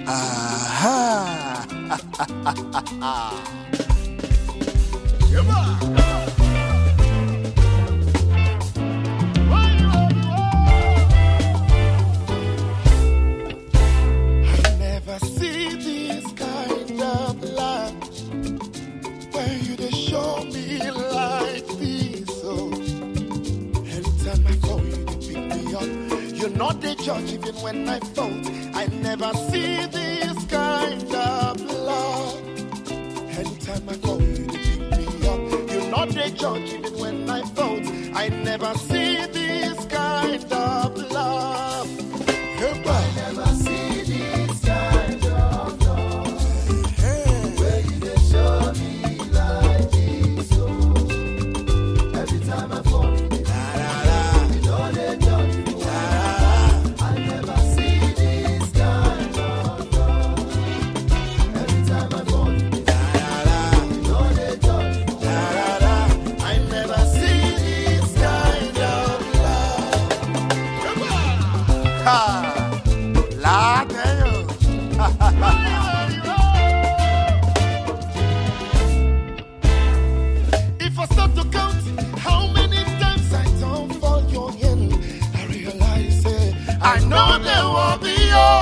Aha! I never see this kind of love where you dey show me like this. Oh, anytime I call you, you pick me up. You're not the judge even when I fault. I never see this kind of love. Anytime I call you, you pick me up. You're not the judge even when I fault. I never see this kind of love. I never see this kind of love where you dey show me like this. Oh, every time I fall, you know they judge me. I never see this kind of love. Every time I fall, you know they judge me. I never see this kind of love. Ha! If I start to count how many times I don't fall your hand, I realize I know there will be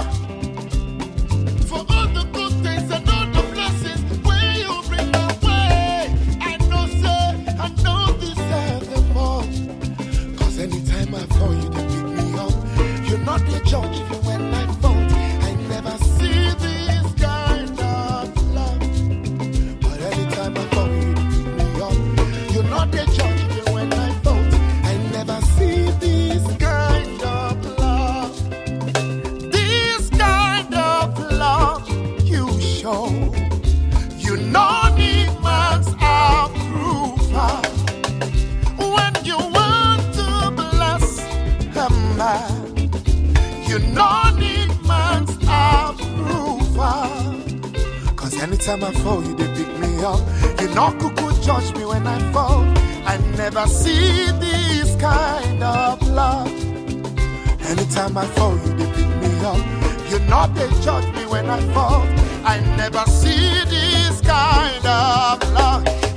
for all the good things and all the blessings where you bring my way. I know deserve them all. Cause anytime I fall, you they pick me up. You're not the judge even when I fall. I never see this kind of love. But anytime I fall, you they pick me up. You're not the judge even when I fall. I never see this kind of love. This kind of love you show. You know need man's approval. When you want to bless a man, you know need man's approval. Cause anytime I fall, you they pick me up. You know cuckoo judge me when I fall. I never see this kind of love. Anytime I fall, you they pick me up. You know they judge me when I fall. I never see this kind of love.